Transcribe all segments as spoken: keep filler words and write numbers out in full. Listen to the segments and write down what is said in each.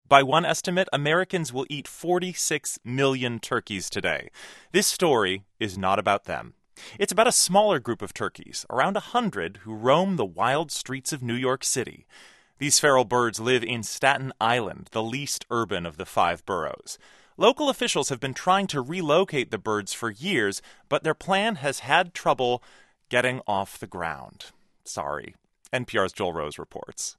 By one estimate, Americans will eat forty-six million turkeys today. This story is not about them. It's about a smaller group of turkeys, around a hundred, who roam the wild streets of New York City. These feral birds live in Staten Island, the least urban of the five boroughs. Local officials have been trying to relocate the birds for years, but their plan has had trouble getting off the ground. Sorry. N P R's Joel Rose reports.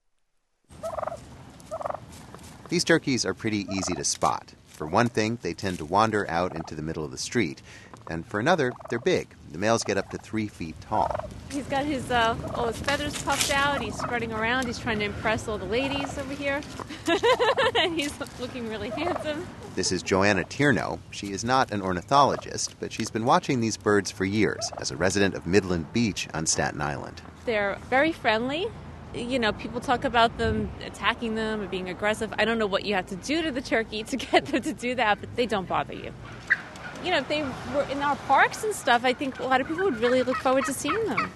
These turkeys are pretty easy to spot. For one thing, they tend to wander out into the middle of the street. And for another, they're big. The males get up to three feet tall. He's got his uh, all his feathers puffed out. He's strutting around. He's trying to impress all the ladies over here. And he's looking really handsome. This is Joanna Tierno. She is not an ornithologist, but she's been watching these birds for years as a resident of Midland Beach on Staten Island. They're very friendly. You know, people talk about them attacking them or being aggressive. I don't know what you have to do to the turkey to get them to do that, but they don't bother you. You know, if they were in our parks and stuff, I think a lot of people would really look forward to seeing them.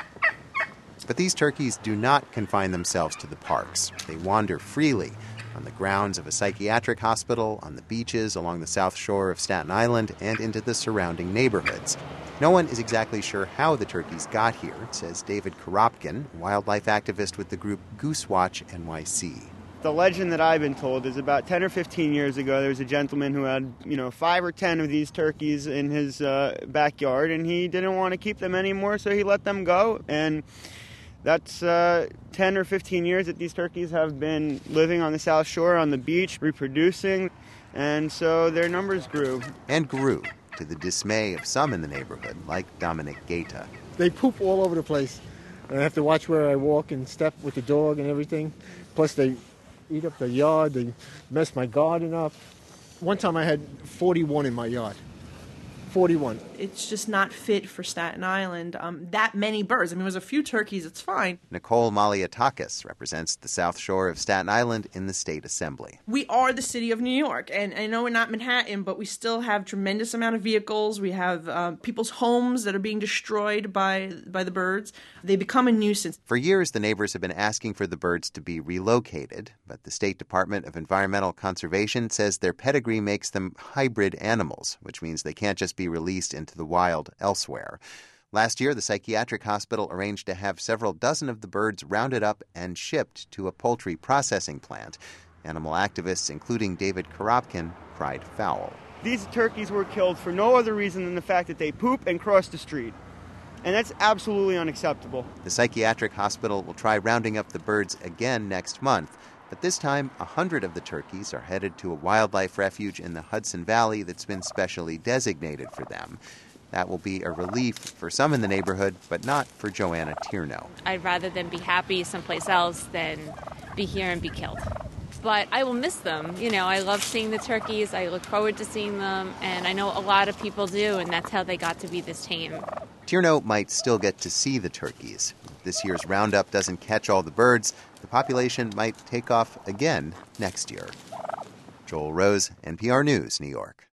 But these turkeys do not confine themselves to the parks. They wander freely on the grounds of a psychiatric hospital, on the beaches along the south shore of Staten Island, and into the surrounding neighborhoods. No one is exactly sure how the turkeys got here, says David Koropkin, wildlife activist with the group Goosewatch N Y C. The legend that I've been told is about ten or fifteen years ago, there was a gentleman who had, you know, five or ten of these turkeys in his uh, backyard, and he didn't want to keep them anymore, so he let them go. And that's uh, ten or fifteen years that these turkeys have been living on the South Shore, on the beach, reproducing, and so their numbers grew. And grew, to the dismay of some in the neighborhood, like Dominic Gaeta. They poop all over the place. I have to watch where I walk and step with the dog and everything. Plus, they eat up the yard, they mess my garden up. One time I had forty-one in my yard. forty-one. It's just not fit for Staten Island. Um, that many birds. I mean, there's a few turkeys, it's fine. Nicole Maliatakis represents the South Shore of Staten Island in the state assembly. We are the city of New York, and I know we're not Manhattan, but we still have tremendous amount of vehicles. We have uh, people's homes that are being destroyed by by the birds. They become a nuisance. For years, the neighbors have been asking for the birds to be relocated, but the State Department of Environmental Conservation says their pedigree makes them hybrid animals, which means they can't just be released into the wild elsewhere. Last year, the psychiatric hospital arranged to have several dozen of the birds rounded up and shipped to a poultry processing plant. Animal activists, including David Koropkin, cried foul. These turkeys were killed for no other reason than the fact that they poop and cross the street. And that's absolutely unacceptable. The psychiatric hospital will try rounding up the birds again next month. But this time, a hundred of the turkeys are headed to a wildlife refuge in the Hudson Valley that's been specially designated for them. That will be a relief for some in the neighborhood, but not for Joanna Tierno. I'd rather them be happy someplace else than be here and be killed. But I will miss them. You know, I love seeing the turkeys. I look forward to seeing them. And I know a lot of people do, and that's how they got to be this tame. Tierno might still get to see the turkeys. If this year's roundup doesn't catch all the birds, the population might take off again next year. Joel Rose, N P R News, New York.